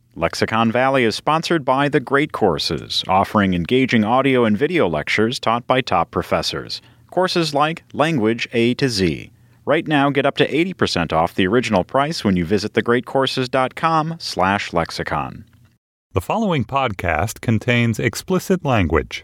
Lexicon Valley is sponsored by The Great Courses, offering engaging audio and video lectures taught by top professors. Courses like Language A to Z. Right now, get up to 80% off the original price when you visit thegreatcourses.com/lexicon. The following podcast contains explicit language.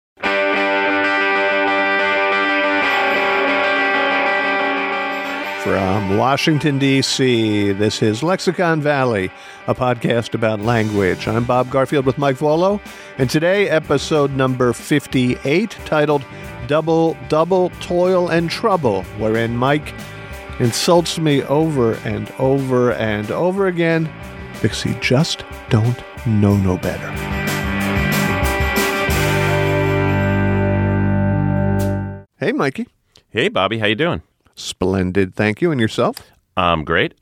From Washington, D.C., this is Lexicon Valley, a podcast about language. I'm Bob Garfield with Mike Vuolo, and today, episode number 58, titled Double, Toil and Trouble, wherein Mike insults me over and over and over again because he just don't know no better. Hey, Mikey. Hey, Bobby. How you doing? Splendid, thank you. And yourself? I'm great.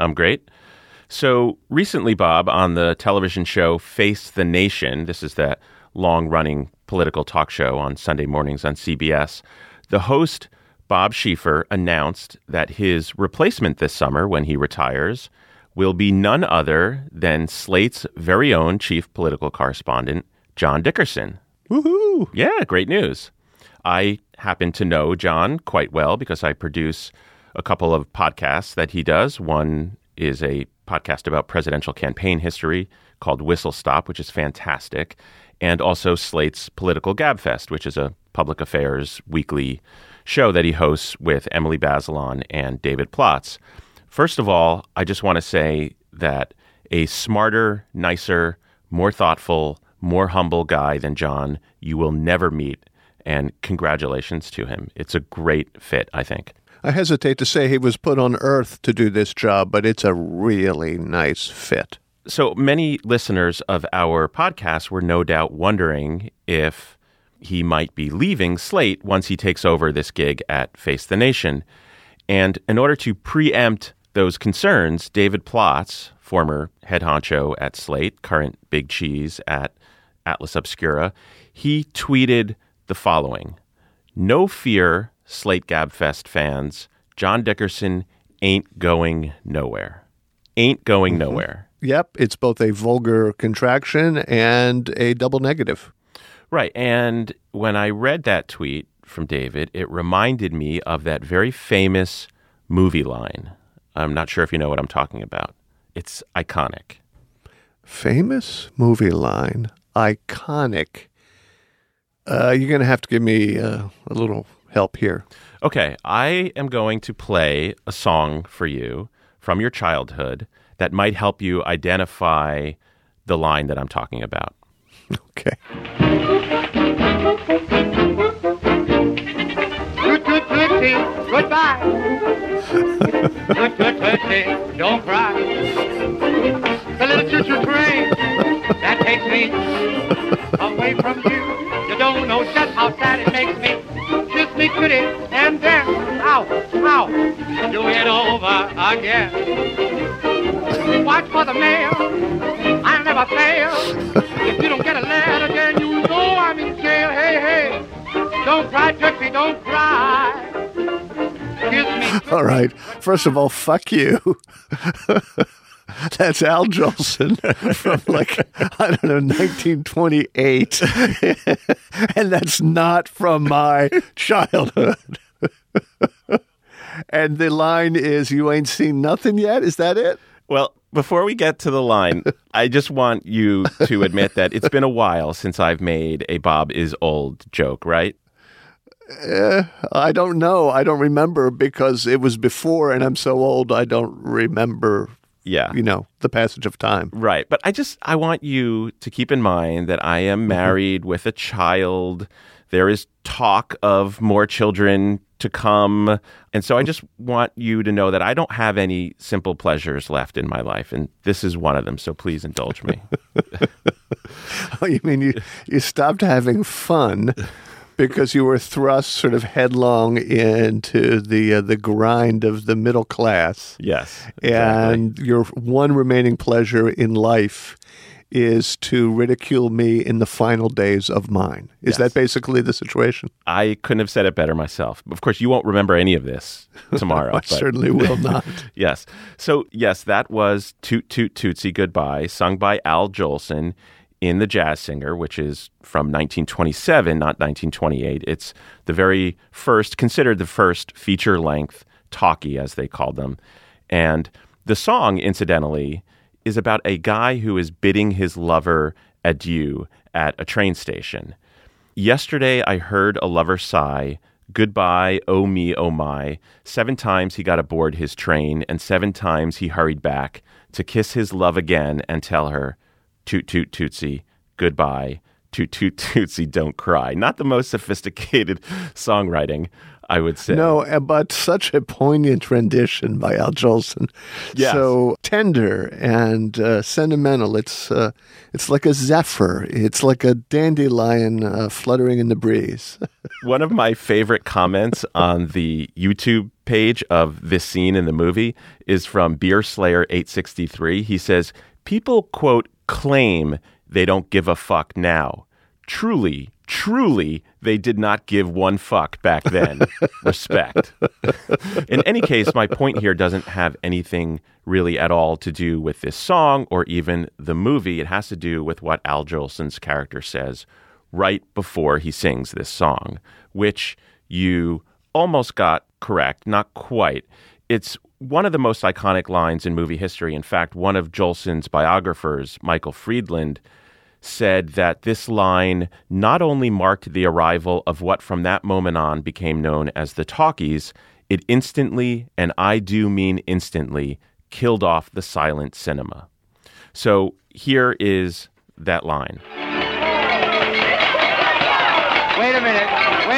So recently, Bob, on the television show Face the Nation, this is that long-running political talk show on Sunday mornings on CBS, the host, Bob Schieffer, announced that his replacement this summer, when he retires, will be none other than Slate's very own chief political correspondent, John Dickerson. Woohoo! Yeah, great news. I happen to know John quite well because I produce a couple of podcasts that he does. One is a podcast about presidential campaign history called Whistle Stop, which is fantastic, and also Slate's Political Gabfest, which is a public affairs weekly show that he hosts with Emily Bazelon and David Plotz. First of all, I just want to say that a smarter, nicer, more thoughtful, more humble guy than John you will never meet. And congratulations to him. It's a great fit, I think. I hesitate to say he was put on earth to do this job, but it's a really nice fit. So many listeners of our podcast were no doubt wondering if he might be leaving Slate once he takes over this gig at Face the Nation. And in order to preempt those concerns, David Plotz, former head honcho at Slate, current big cheese at Atlas Obscura, he tweeted the following: "No fear, Slate Gabfest fans. John Dickerson ain't going nowhere. Ain't going nowhere." Yep, it's both a vulgar contraction and a double negative. Right, and when I read that tweet from David, it reminded me of that very famous movie line. I'm not sure if you know what I'm talking about. It's iconic. Famous movie line. Iconic. You're going to have to give me a little help here. Okay, I am going to play a song for you from your childhood that might help you identify the line that I'm talking about. Okay. Toot-toot-toot-tee, goodbye. Toot-toot-toot-tee, don't cry. The little choo-choo train that takes me away from you. You don't know just how sad it makes me. Kiss me goody and then, ow, do it over again. Watch for the mail, I never fail. If you don't get a letter, then you know I'm in jail. Hey, don't cry, Tootsie, don't cry. Kiss me. All right. First of all, fuck you. That's Al Jolson from 1928. And that's not from my childhood. And the line is, "You ain't seen nothing yet." Is that it? Well, before we get to the line, I just want you to admit that it's been a while since I've made a Bob is old joke, right? I don't know. I don't remember because it was before and I'm so old I don't remember. Yeah. The passage of time. Right. But I want you to keep in mind that I am married with a child. There is talk of more children to come. And so I just want you to know that I don't have any simple pleasures left in my life. And this is one of them. So please indulge me. Oh, you mean you stopped having fun because you were thrust sort of headlong into the grind of the middle class. Yes, exactly. And your one remaining pleasure in life is to ridicule me in the final days of mine. Is that basically the situation? I couldn't have said it better myself. Of course, you won't remember any of this tomorrow. I certainly will not. Yes. So, yes, that was Toot Toot Tootsie Goodbye, sung by Al Jolson in The Jazz Singer, which is from 1927, not 1928. It's the very first, considered the first feature-length talkie, as they called them. And the song, incidentally, is about a guy who is bidding his lover adieu at a train station. Yesterday I heard a lover sigh, goodbye, oh me, oh my. 7 times he got aboard his train, and 7 times he hurried back to kiss his love again and tell her, toot toot tootsie, goodbye, toot toot tootsie, don't cry. Not the most sophisticated songwriting, I would say. No, but such a poignant rendition by Al Jolson. Yes. So tender and sentimental. It's like a zephyr. It's like a dandelion fluttering in the breeze. One of my favorite comments on the YouTube page of this scene in the movie is from Beer Slayer 863. He says, people, quote, claim they don't give a fuck now. Truly, they did not give one fuck back then. Respect. In any case, my point here doesn't have anything really at all to do with this song or even the movie. It has to do with what Al Jolson's character says right before he sings this song, which you almost got correct, not quite. It's one of the most iconic lines in movie history. In fact, one of Jolson's biographers, Michael Friedland, said that this line not only marked the arrival of what from that moment on became known as the talkies, it instantly, and I do mean instantly, killed off the silent cinema. So here is that line. Wait a minute.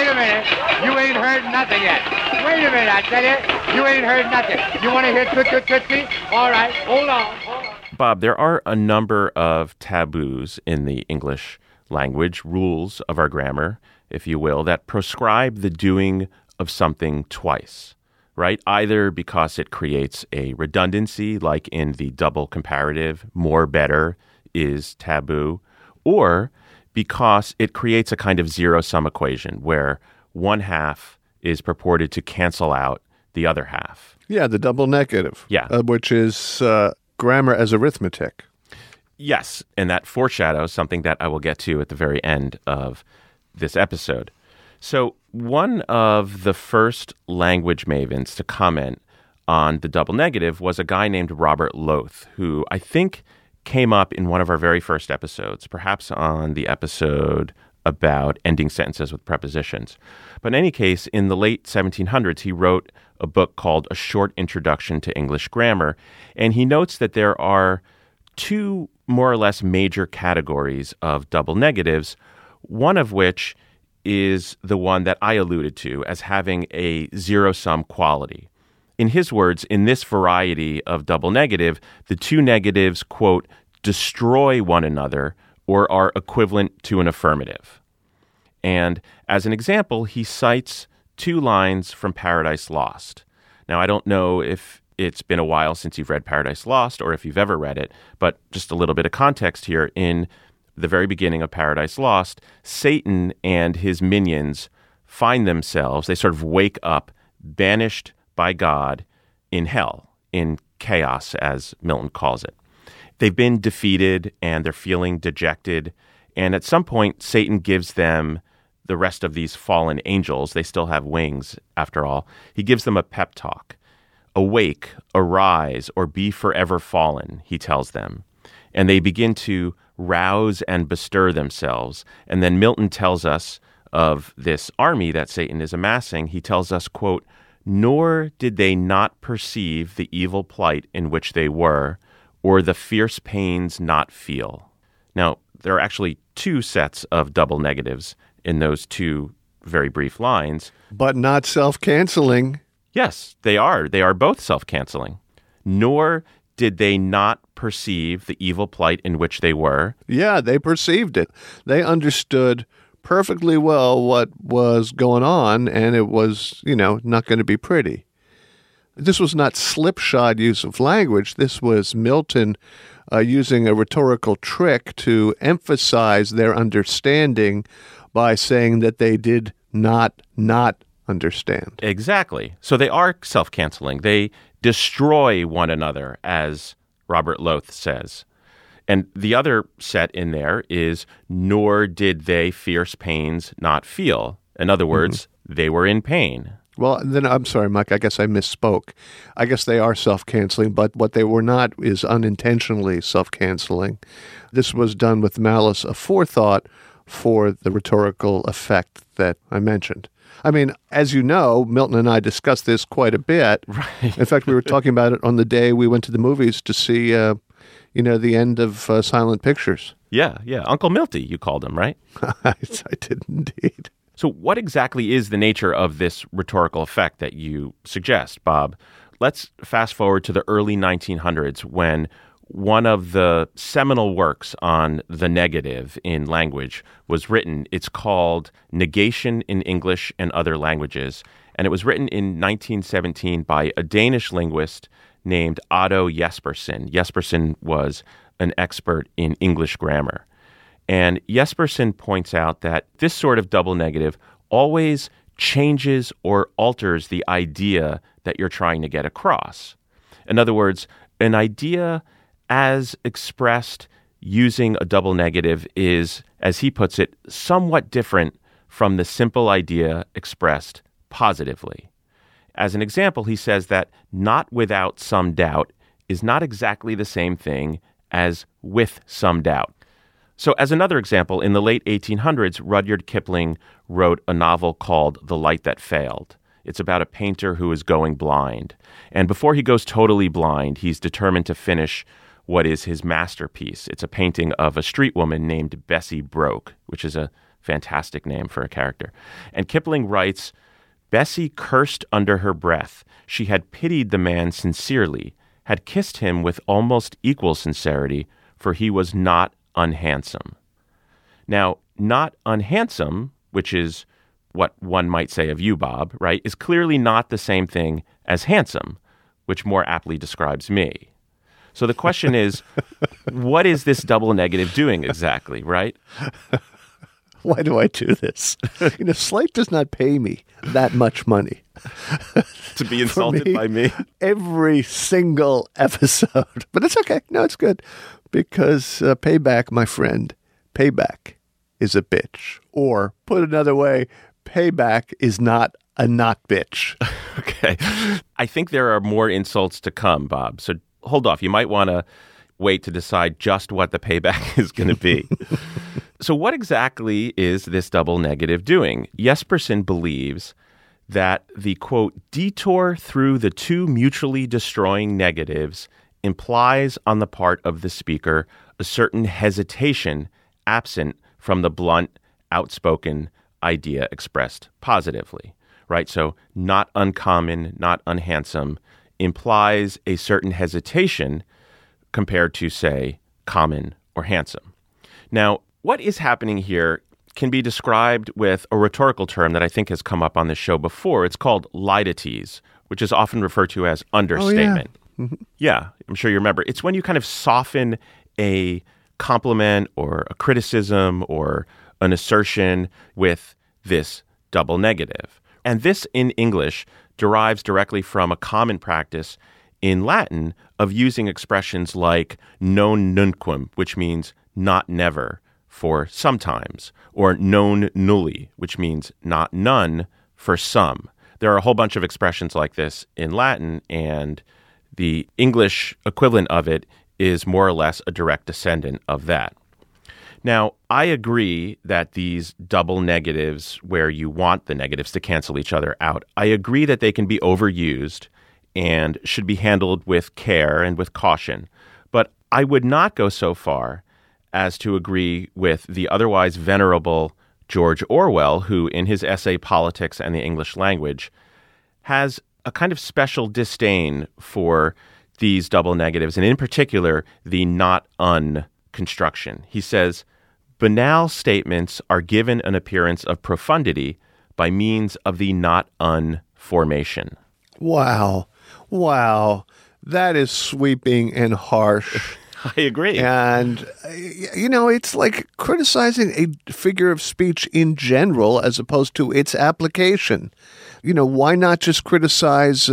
You ain't heard nothing yet. Wait a minute, I tell you. You ain't heard nothing. You want to hear Toot Toot Tootsie? All right, hold on. Bob, there are a number of taboos in the English language, rules of our grammar, if you will, that prescribe the doing of something twice, right? Either because it creates a redundancy, like in the double comparative, more better is taboo, or because it creates a kind of zero-sum equation where one half is purported to cancel out the other half. Yeah, the double negative. Yeah. Which is grammar as arithmetic. Yes, and that foreshadows something that I will get to at the very end of this episode. So one of the first language mavens to comment on the double negative was a guy named Robert Loth, who I think came up in one of our very first episodes, perhaps on the episode about ending sentences with prepositions. But in any case, in the late 1700s, he wrote a book called A Short Introduction to English Grammar, and he notes that there are 2 more or less major categories of double negatives, one of which is the one that I alluded to as having a zero-sum quality. In his words, in this variety of double negative, the 2 negatives, quote, destroy one another or are equivalent to an affirmative. And as an example, he cites 2 lines from Paradise Lost. Now, I don't know if it's been a while since you've read Paradise Lost or if you've ever read it, but just a little bit of context here. In the very beginning of Paradise Lost, Satan and his minions find themselves, they sort of wake up, banished by God in hell, in chaos, as Milton calls it. They've been defeated and they're feeling dejected. And at some point, Satan gives them the rest of these fallen angels. They still have wings, after all. He gives them a pep talk. Awake, arise, or be forever fallen, he tells them. And they begin to rouse and bestir themselves. And then Milton tells us of this army that Satan is amassing. He tells us, quote, nor did they not perceive the evil plight in which they were, or the fierce pains not feel. Now, there are actually 2 sets of double negatives in those 2 very brief lines. But not self-canceling. Yes, they are. They are both self-canceling. Nor did they not perceive the evil plight in which they were. Yeah, they perceived it. They understood perfectly well what was going on, and it was, not going to be pretty. This was not slipshod use of language. This was Milton using a rhetorical trick to emphasize their understanding by saying that they did not understand. Exactly. So they are self-canceling. They destroy one another, as Robert Loth says. And the other set in there is, nor did they fierce pains not feel. In other words, they were in pain. Well, then I'm sorry, Mike, I guess I misspoke. I guess they are self-canceling, but what they were not is unintentionally self-canceling. This was done with malice aforethought for the rhetorical effect that I mentioned. I mean, as you know, Milton and I discussed this quite a bit. Right. In fact, we were talking about it on the day we went to the movies to see, the end of Silent Pictures. Yeah. Uncle Milty, you called him, right? I did indeed. So what exactly is the nature of this rhetorical effect that you suggest, Bob? Let's fast forward to the early 1900s when one of the seminal works on the negative in language was written. It's called Negation in English and Other Languages, and it was written in 1917 by a Danish linguist named Otto Jespersen. Jespersen was an expert in English grammar. And Jespersen points out that this sort of double negative always changes or alters the idea that you're trying to get across. In other words, an idea as expressed using a double negative is, as he puts it, somewhat different from the simple idea expressed positively. As an example, he says that not without some doubt is not exactly the same thing as with some doubt. So as another example, in the late 1800s, Rudyard Kipling wrote a novel called The Light That Failed. It's about a painter who is going blind. And before he goes totally blind, he's determined to finish what is his masterpiece. It's a painting of a street woman named Bessie Broke, which is a fantastic name for a character. And Kipling writes, Bessie cursed under her breath. She had pitied the man sincerely, had kissed him with almost equal sincerity, for he was not unhandsome. Now, not unhandsome, which is what one might say of you, Bob, right, is clearly not the same thing as handsome, which more aptly describes me. So the question is, what is this double negative doing exactly, right? Why do I do this? Slate does not pay me that much money. To be insulted by me? Every single episode. But it's okay. No, it's good. Because payback, my friend, payback is a bitch. Or, put another way, payback is not a not bitch. Okay. I think there are more insults to come, Bob. So hold off. You might want to wait to decide just what the payback is going to be. So what exactly is this double negative doing? Jespersen believes that the, quote, detour through the two mutually destroying negatives implies on the part of the speaker a certain hesitation absent from the blunt, outspoken idea expressed positively, right? So not uncommon, not unhandsome implies a certain hesitation compared to, say, common or handsome. Now, what is happening here can be described with a rhetorical term that I think has come up on this show before. It's called leidetes, which is often referred to as understatement. Oh, yeah. Mm-hmm. Yeah, I'm sure you remember. It's when you kind of soften a compliment or a criticism or an assertion with this double negative. And this in English derives directly from a common practice in Latin of using expressions like non nunquam, which means not never, for sometimes, or non nulli, which means not none, for some. There are a whole bunch of expressions like this in Latin, and the English equivalent of it is more or less a direct descendant of that. Now, I agree that these double negatives, where you want the negatives to cancel each other out, I agree that they can be overused and should be handled with care and with caution. But I would not go so far as to agree with the otherwise venerable George Orwell, who in his essay Politics and the English Language has a kind of special disdain for these double negatives, and in particular, the not un construction. He says, banal statements are given an appearance of profundity by means of the not un formation. Wow. That is sweeping and harsh. I agree. And, it's like criticizing a figure of speech in general as opposed to its application. Why not just criticize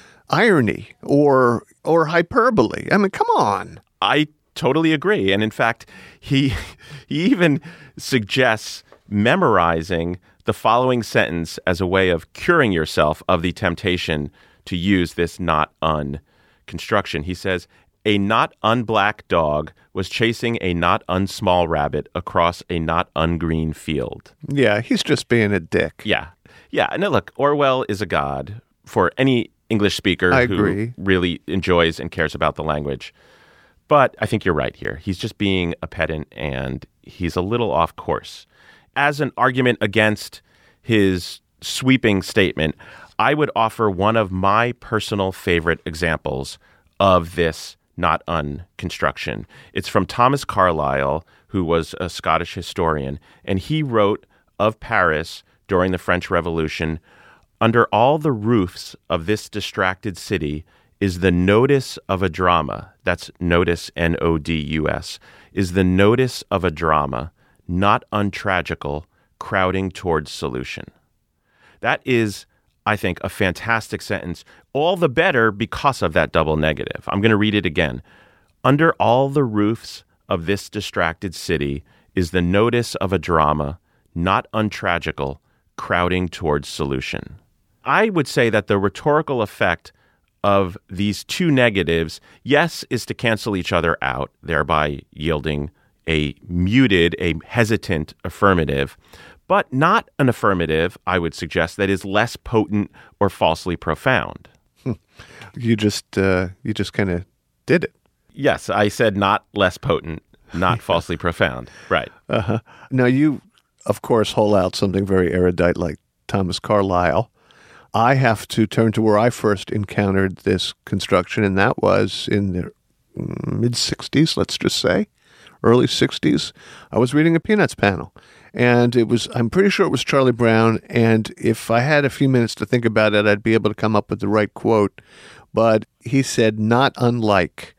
irony or hyperbole? I mean, come on. I totally agree. And in fact, he even suggests memorizing the following sentence as a way of curing yourself of the temptation to use this not un construction. He says, a not unblack dog was chasing a not unsmall rabbit across a not ungreen field. Yeah, he's just being a dick. Yeah. Yeah. No, look, Orwell is a god for any English speaker who really enjoys and cares about the language. But I think you're right here. He's just being a pedant and he's a little off course. As an argument against his sweeping statement, I would offer one of my personal favorite examples of this not un construction. It's from Thomas Carlyle, who was a Scottish historian, and he wrote of Paris during the French Revolution, under all the roofs of this distracted city is the notice of a drama. That's notice, N-O-D-U-S, is the notice of a drama, not untragical, crowding towards solution. That is, I think, a fantastic sentence, all the better because of that double negative. I'm going to read it again. Under all the roofs of this distracted city is the notice of a drama, not untragical, crowding towards solution. I would say that the rhetorical effect of these two negatives, yes, is to cancel each other out, thereby yielding a muted, a hesitant affirmative, but not an affirmative, I would suggest, that is less potent or falsely profound. You just kind of did it. Yes, I said not less potent, not falsely profound. Right. Uh-huh. Now, you, of course, hold out something very erudite like Thomas Carlyle. I have to turn to where I first encountered this construction, and that was in the mid-'60s, let's just say, early 60s. I was reading a Peanuts panel, and I'm pretty sure it was Charlie Brown, and if I had a few minutes to think about it, I'd be able to come up with the right quote. But he said, not unlike.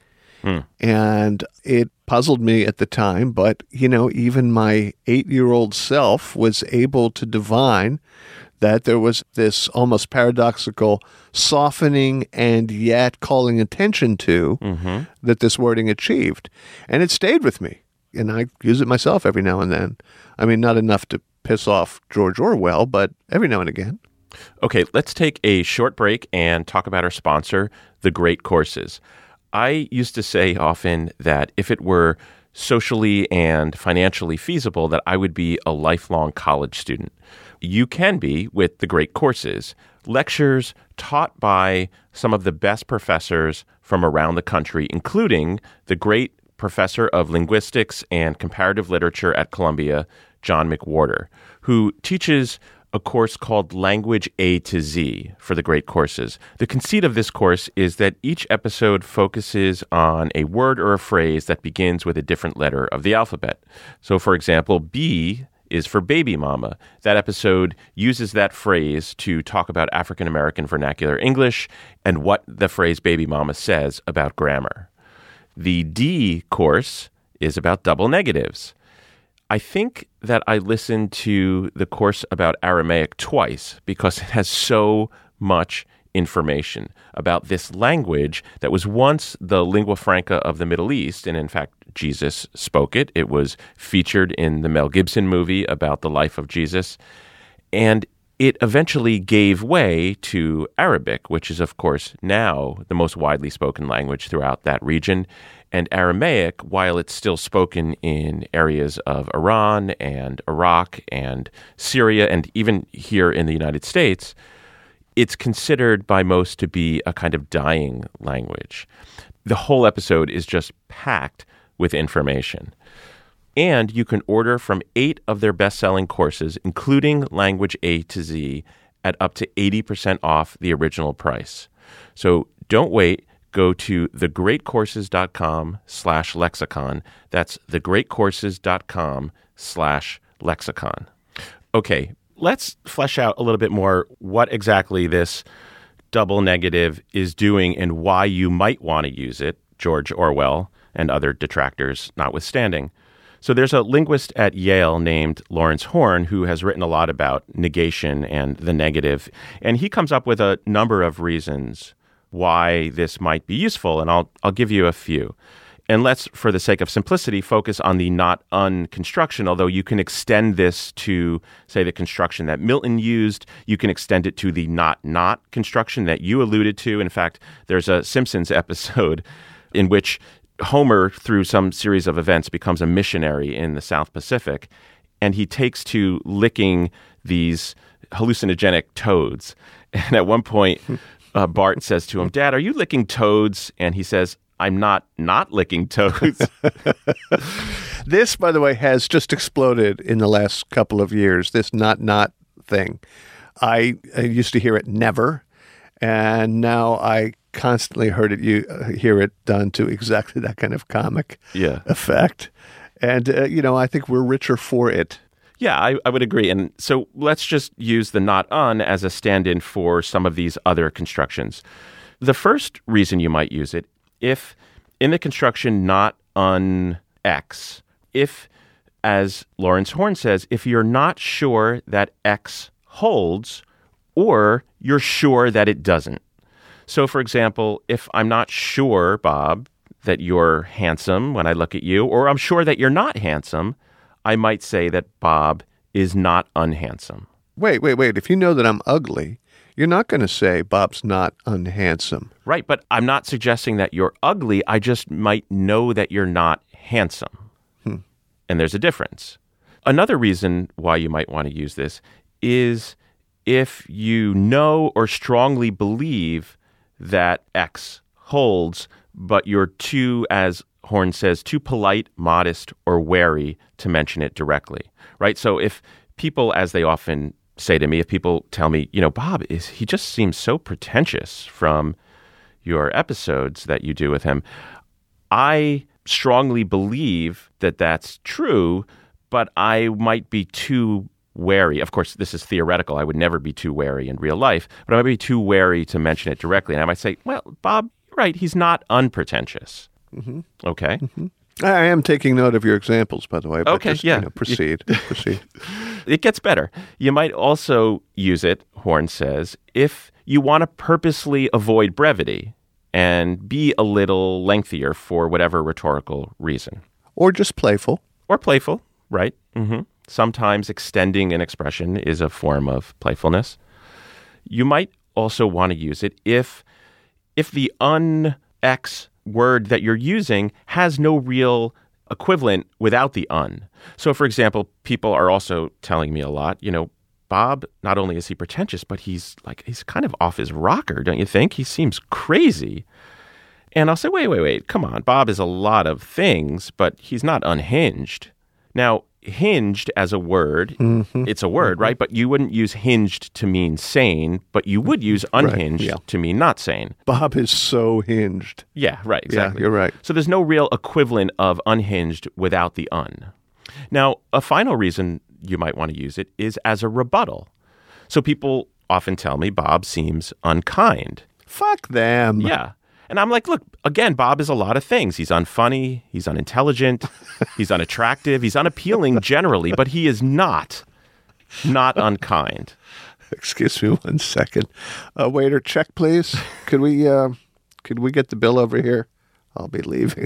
And it puzzled me at the time, but, even my 8-year-old self was able to divine that there was this almost paradoxical softening and yet calling attention to that this wording achieved. And it stayed with me. And I use it myself every now and then. I mean, not enough to piss off George Orwell, but every now and again. Okay, let's take a short break and talk about our sponsor, The Great Courses. I used to say often that if it were socially and financially feasible, that I would be a lifelong college student. You can be with The Great Courses, lectures taught by some of the best professors from around the country, including the great professor of linguistics and comparative literature at Columbia, John McWhorter, who teaches a course called Language A to Z for The Great Courses. The conceit of this course is that each episode focuses on a word or a phrase that begins with a different letter of the alphabet. So, for example, B is for baby mama. That episode uses that phrase to talk about African American vernacular English and what the phrase baby mama says about grammar. The D course is about double negatives. I think that I listened to the course about Aramaic twice because it has so much information about this language that was once the lingua franca of the Middle East, and in fact, Jesus spoke it. It was featured in the Mel Gibson movie about the life of Jesus, and it eventually gave way to Arabic, which is, of course, now the most widely spoken language throughout that region. And Aramaic, while it's still spoken in areas of Iran and Iraq and Syria and even here in the United States, it's considered by most to be a kind of dying language. The whole episode is just packed with information. And you can order from 8 of their best-selling courses, including Language A to Z, at up to 80% off the original price. So don't wait. Go to thegreatcourses.com/lexicon. That's thegreatcourses.com/lexicon. Okay, let's flesh out a little bit more what exactly this double negative is doing and why you might want to use it, George Orwell. and other detractors notwithstanding. So there's a linguist at Yale named Lawrence Horn who has written a lot about negation and the negative, and he comes up with a number of reasons why this might be useful, and I'll give you a few. And let's, for the sake of simplicity, focus on the not-un construction, although you can extend this to, say, the construction that Milton used. You can extend it to the not-not construction that you alluded to. In fact, there's a Simpsons episode in which Homer, through some series of events, becomes a missionary in the South Pacific, and he takes to licking these hallucinogenic toads. And at one point, Bart says to him, "Dad, are you licking toads?" And he says, "I'm not licking toads." This, by the way, has just exploded in the last couple of years, this not thing. I used to hear it never, and now I constantly hear it done to exactly that kind of comic effect. And, I think we're richer for it. Yeah, I would agree. And so let's just use the not-un as a stand-in for some of these other constructions. The first reason you might use it, if in the construction not-un X, if, as Lawrence Horn says, if you're not sure that X holds or you're sure that it doesn't. So, for example, if I'm not sure, Bob, that you're handsome when I look at you, or I'm sure that you're not handsome, I might say that Bob is not unhandsome. Wait. If you know that I'm ugly, you're not going to say Bob's not unhandsome. Right, but I'm not suggesting that you're ugly. I just might know that you're not handsome. And there's a difference. Another reason why you might want to use this is if you know or strongly believe that X holds, but you're too, as Horn says, too polite, modest, or wary to mention it directly, right? So if people, as they often say to me, if people tell me, Bob, he just seems so pretentious from your episodes that you do with him, I strongly believe that that's true, but I might be too wary. Of course, this is theoretical. I would never be too wary in real life, but I might be too wary to mention it directly. And I might say, well, Bob, you're right. He's not unpretentious. Mm-hmm. Okay. Mm-hmm. I am taking note of your examples, by the way. But okay, just, proceed. Proceed. It gets better. You might also use it, Horn says, if you want to purposely avoid brevity and be a little lengthier for whatever rhetorical reason. Or just playful. Or playful, right. Mm-hmm. Sometimes extending an expression is a form of playfulness. You might also want to use it if the un-X word that you're using has no real equivalent without the un. So, for example, people are also telling me a lot, Bob, not only is he pretentious, but he's kind of off his rocker, don't you think? He seems crazy. And I'll say, wait, come on. Bob is a lot of things, but he's not unhinged. Now, hinged as a word, it's a word, right? But you wouldn't use hinged to mean sane, but you would use unhinged to mean not sane. Bob is so hinged. Yeah, right, exactly. Yeah, you're right. So there's no real equivalent of unhinged without the un. Now, a final reason you might want to use it is as a rebuttal. So people often tell me Bob seems unkind. Fuck them. Yeah. And I'm like, look, again, Bob is a lot of things. He's unfunny, he's unintelligent, he's unattractive, he's unappealing generally, but he is not unkind. Excuse me 1 second. Waiter, check, please. Could we get the bill over here? I'll be leaving.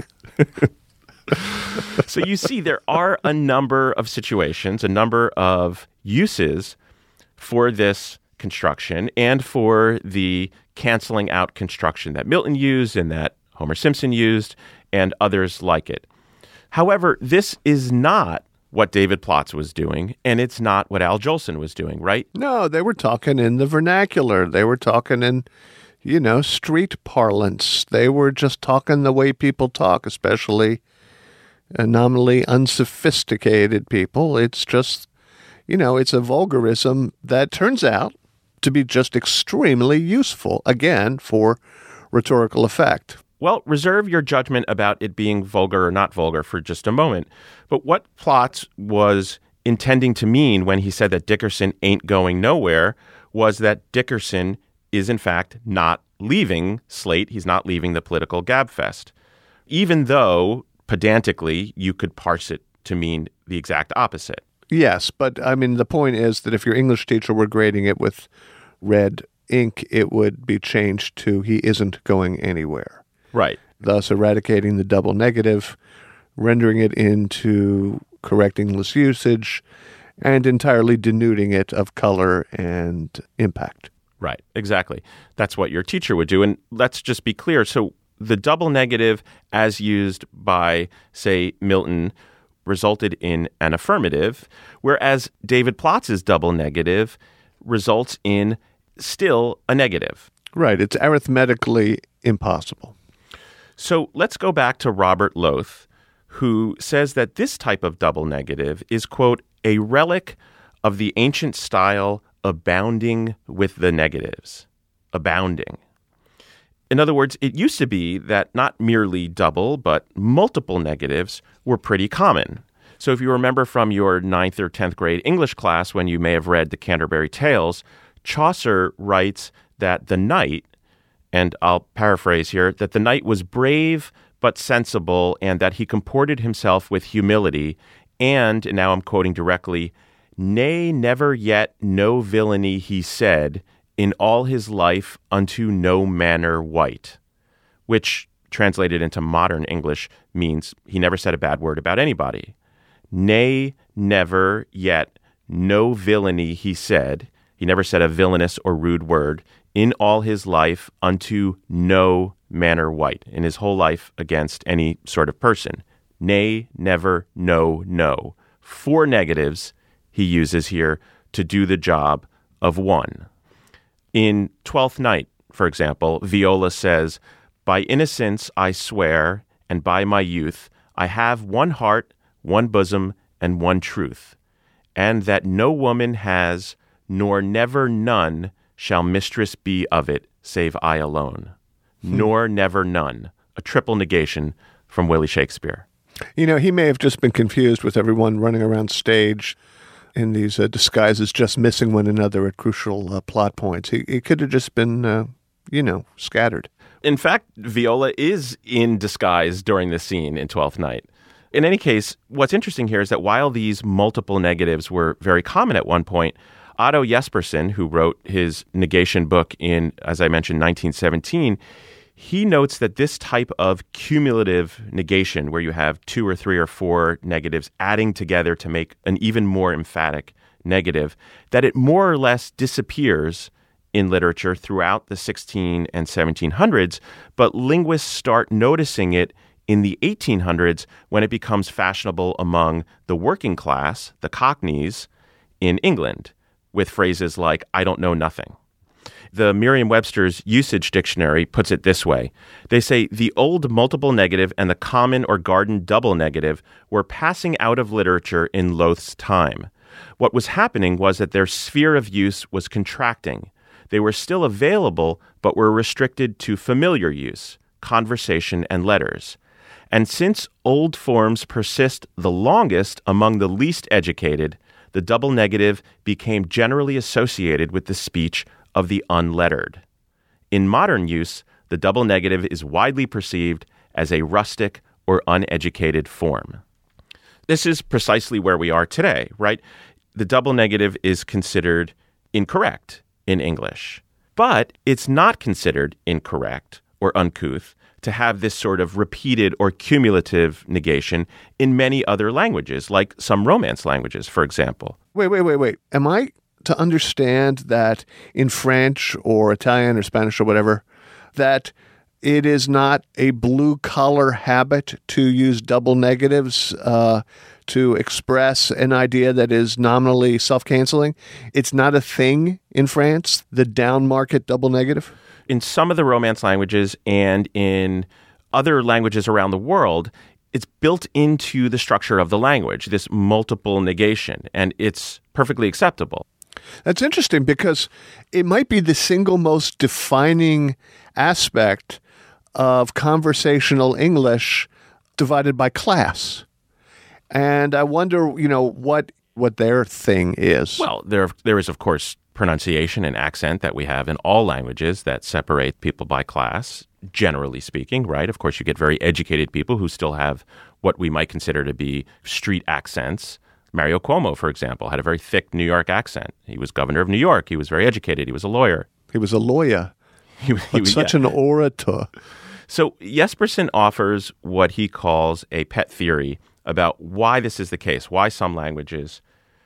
So you see, there are a number of situations, a number of uses for this construction and for the canceling out construction that Milton used and that Homer Simpson used and others like it. However, this is not what David Plotz was doing, and it's not what Al Jolson was doing, right? No, they were talking in the vernacular. They were talking in, street parlance. They were just talking the way people talk, especially nominally unsophisticated people. It's just, it's a vulgarism that turns out to be just extremely useful, again, for rhetorical effect. Well, reserve your judgment about it being vulgar or not vulgar for just a moment. But what Plotz was intending to mean when he said that Dickerson ain't going nowhere was that Dickerson is, in fact, not leaving Slate. He's not leaving the political gabfest, even though pedantically you could parse it to mean the exact opposite. Yes, but I mean, the point is that if your English teacher were grading it with red ink, it would be changed to he isn't going anywhere. Right. Thus eradicating the double negative, rendering it into correct English usage, and entirely denuding it of color and impact. Right, exactly. That's what your teacher would do. And let's just be clear. So the double negative as used by, say, Milton resulted in an affirmative, whereas David Plotz's double negative results in still a negative. Right. It's arithmetically impossible. So let's go back to Robert Loth, who says that this type of double negative is, quote, a relic of the ancient style abounding with the negatives. Abounding. In other words, it used to be that not merely double, but multiple negatives were pretty common. So if you remember from your 9th or 10th grade English class when you may have read the Canterbury Tales, Chaucer writes that the knight, and I'll paraphrase here, that the knight was brave but sensible and that he comported himself with humility and now I'm quoting directly, nay, never yet no villainy he said in all his life unto no manner wight, which translated into modern English means he never said a bad word about anybody. Nay, never yet no villainy he said. He never said a villainous or rude word in all his life unto no manner wight, in his whole life against any sort of person. Nay, never, no, no. 4 negatives he uses here to do the job of one. In Twelfth Night, for example, Viola says, by innocence I swear, and by my youth, I have one heart, one bosom, and one truth, and that no woman has, nor never none shall mistress be of it, save I alone. Nor never none. A triple negation from Willie Shakespeare. You know, he may have just been confused with everyone running around stage in these disguises, just missing one another at crucial plot points. He could have just been, scattered. In fact, Viola is in disguise during this scene in Twelfth Night. In any case, what's interesting here is that while these multiple negatives were very common at one point, Otto Jespersen, who wrote his negation book in, as I mentioned, 1917, he notes that this type of cumulative negation, where you have 2 or 3 or 4 negatives adding together to make an even more emphatic negative, that it more or less disappears in literature throughout the 16 and 1700s, but linguists start noticing it in the 1800s when it becomes fashionable among the working class, the Cockneys, in England, with phrases like, I don't know nothing. The Merriam-Webster's Usage Dictionary puts it this way. They say, the old multiple negative and the common or garden double negative were passing out of literature in Loth's time. What was happening was that their sphere of use was contracting. They were still available, but were restricted to familiar use, conversation, and letters. And since old forms persist the longest among the least educated, the double negative became generally associated with the speech of the unlettered. In modern use, the double negative is widely perceived as a rustic or uneducated form. This is precisely where we are today, right? The double negative is considered incorrect in English, but it's not considered incorrect or uncouth to have this sort of repeated or cumulative negation in many other languages, like some Romance languages, for example. Wait. Am I to understand that in French or Italian or Spanish or whatever, that it is not a blue-collar habit to use double negatives to express an idea that is nominally self-canceling? It's not a thing in France, the down-market double negative? In some of the Romance languages and in other languages around the world, it's built into the structure of the language, this multiple negation, and it's perfectly acceptable. That's interesting because it might be the single most defining aspect of conversational English divided by class. And I wonder, what their thing is. Well, there is, of course, pronunciation and accent that we have in all languages that separate people by class. generally speaking, right? Of course, you get very educated people who still have what we might consider to be street accents. Mario Cuomo, for example, had a very thick New York accent. He was governor of New York. He was very educated. He was a lawyer. He was a lawyer. He was such an orator. So Jespersen offers what he calls a pet theory about why this is the case, why some languages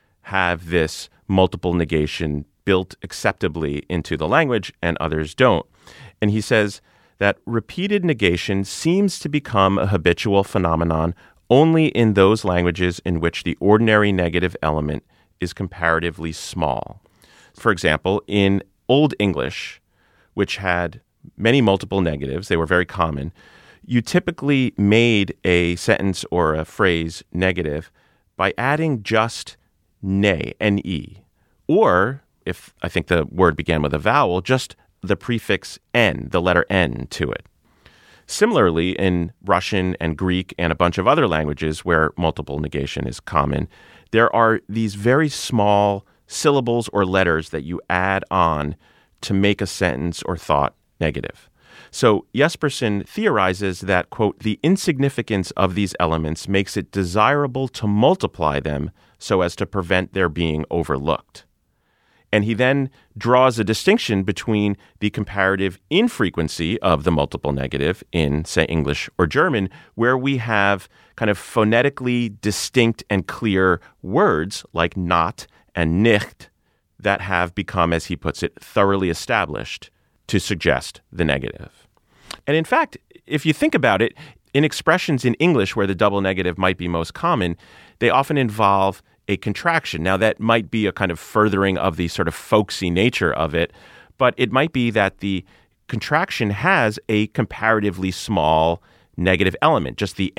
have this multiple negation built acceptably into the language and others don't. And he says that repeated negation seems to become a habitual phenomenon only in those languages in which the ordinary negative element is comparatively small. For example, in Old English, which had many multiple negatives, they were very common, you typically made a sentence or a phrase negative by adding just ne, N-E, or, if I think the word began with a vowel, just the prefix N, the letter N to it. Similarly, in Russian and Greek and a bunch of other languages where multiple negation is common, there are these very small syllables or letters that you add on to make a sentence or thought negative. So Jespersen theorizes that, quote, the insignificance of these elements makes it desirable to multiply them so as to prevent their being overlooked. And he then draws a distinction between the comparative infrequency of the multiple negative in, say, English or German, where we have kind of phonetically distinct and clear words like not and nicht that have become, as he puts it, thoroughly established to suggest the negative. And in fact, if you think about it, in expressions in English where the double negative might be most common, they often involve a contraction. Now, that might be a kind of furthering of the sort of folksy nature of it, but it might be that the contraction has a comparatively small negative element, just the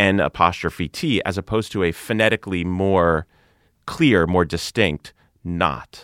N''T, as opposed to a phonetically more clear, more distinct not.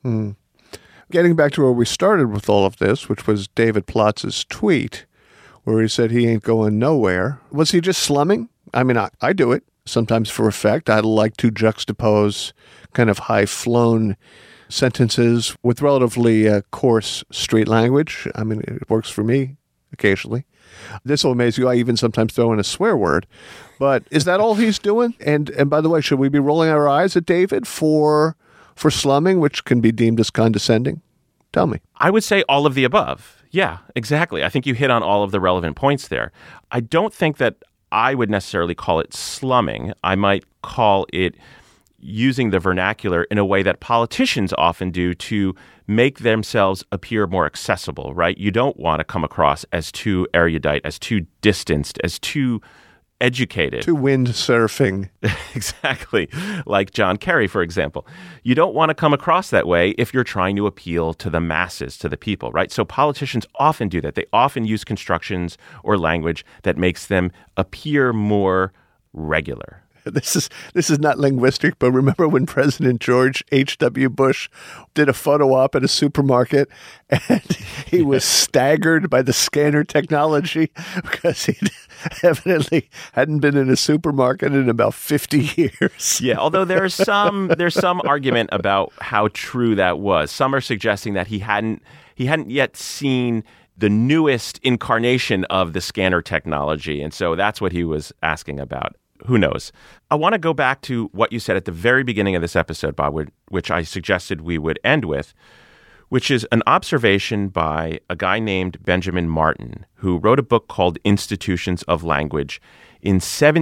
Getting back to where we started with all of this, which was David Plotz's tweet, where he said he ain't going nowhere. Was he just slumming? I mean, I do it sometimes for effect. I like to juxtapose kind of high-flown sentences with relatively coarse street language. I mean, it works for me occasionally. This will amaze you. I even sometimes throw in a swear word. But is that all he's doing? And by the way, should we be rolling our eyes at David for slumming, which can be deemed as condescending? Tell me. I would say all of the above. Yeah, exactly. I think you hit on all of the relevant points there. I don't think that I would necessarily call it slumming. I might call it using the vernacular in a way that politicians often do to make themselves appear more accessible, right? You don't want to come across as too erudite, as too distanced, as too educated. To windsurfing. Exactly. Like John Kerry, for example. You don't want to come across that way if you're trying to appeal to the masses, to the people, right? So politicians often do that. They often use constructions or language that makes them appear more regular. This is not linguistic, but remember when President George H.W. Bush did a photo op at a supermarket and he was staggered by the scanner technology because he evidently hadn't been in a supermarket in about 50 years. Yeah, although there's some argument about how true that was. Some are suggesting that he hadn't yet seen the newest incarnation of the scanner technology, and so that's what he was asking about. Who knows? I want to go back to what you said at the very beginning of this episode, Bob, which I suggested we would end with, which is an observation by a guy named Benjamin Martin, who wrote a book called Institutions of Language in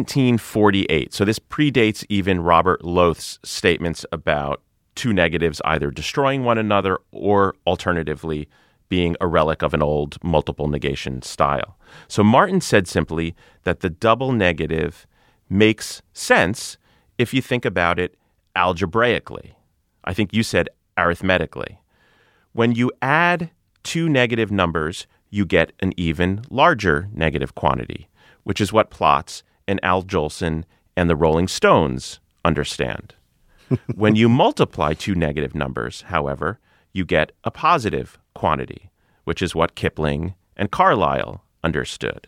1748. So this predates even Robert Loth's statements about two negatives either destroying one another or alternatively being a relic of an old multiple negation style. So Martin said simply that the double negative makes sense if you think about it algebraically. I think you said arithmetically. When you add two negative numbers, you get an even larger negative quantity, which is what Plotz and Al Jolson and the Rolling Stones understand. When you multiply two negative numbers, however, you get a positive quantity, which is what Kipling and Carlyle understood.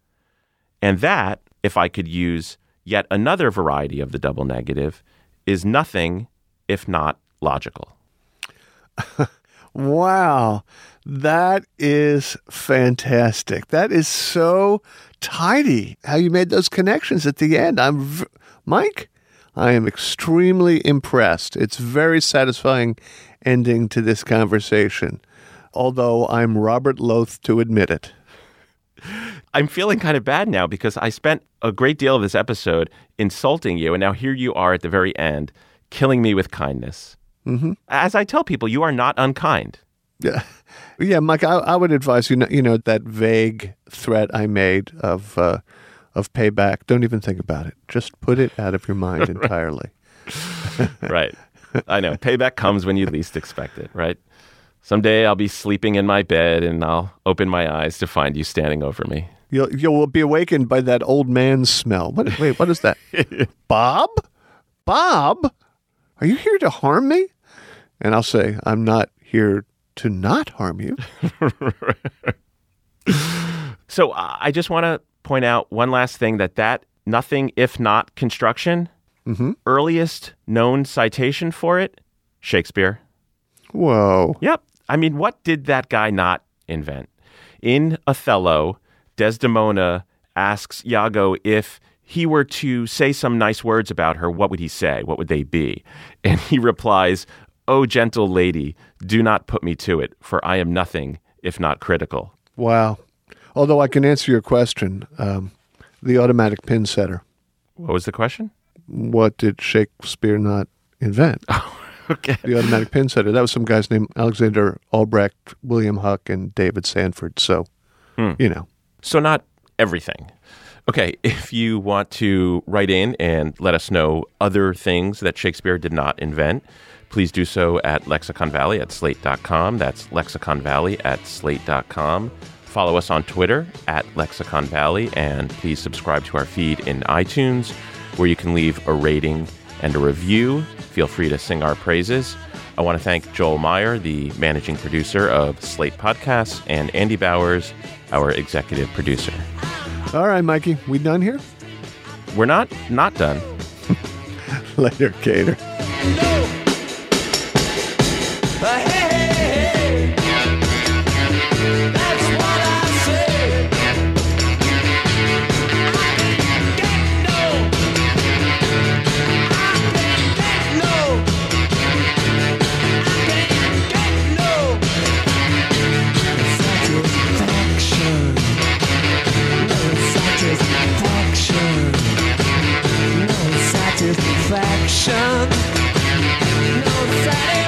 And that, if I could use yet another variety of the double negative, is nothing if not logical. Wow. That is fantastic. That is so tidy how you made those connections at the end. Mike, I am extremely impressed. It's very satisfying ending to this conversation, although I'm Robert loath to admit it. I'm feeling kind of bad now because I spent a great deal of this episode insulting you, and now here you are at the very end, killing me with kindness. Mm-hmm. As I tell people, you are not unkind. Yeah, Mike, I would advise you know that vague threat I made of payback. Don't even think about it. Just put it out of your mind entirely. Right. I know. Payback comes when you least expect it, right? Someday I'll be sleeping in my bed and I'll open my eyes to find you standing over me. You'll be awakened by that old man smell. Wait, what is that? Bob? Bob? Are you here to harm me? And I'll say, I'm not here to not harm you. So I just want to point out one last thing, that nothing if not construction, earliest known citation for it, Shakespeare. Whoa. Yep. I mean, what did that guy not invent? In Othello, Desdemona asks Iago if he were to say some nice words about her, what would he say? What would they be? And he replies, "O gentle lady, do not put me to it, for I am nothing if not critical." Wow. Although I can answer your question, the automatic pin setter. What was the question? What did Shakespeare not invent? Okay. The automatic pin setter. That was some guys named Alexander Albrecht, William Huck, and David Sanford. So, you know. So not everything. Okay, if you want to write in and let us know other things that Shakespeare did not invent, please do so at lexiconvalley@slate.com. That's lexiconvalley@slate.com. Follow us on Twitter @lexiconvalley, and please subscribe to our feed in iTunes, where you can leave a rating and a review. Feel free to sing our praises. I want to thank Joel Meyer, the managing producer of Slate Podcasts, and Andy Bowers, our executive producer. All right, Mikey, we done here? We're not done. Later, Gator. Satisfaction, no satisfaction.